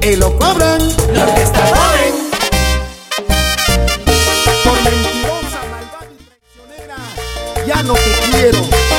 y lo cobran los que está joven. Por mentirosa, malvada y traicionera, ya no te quiero.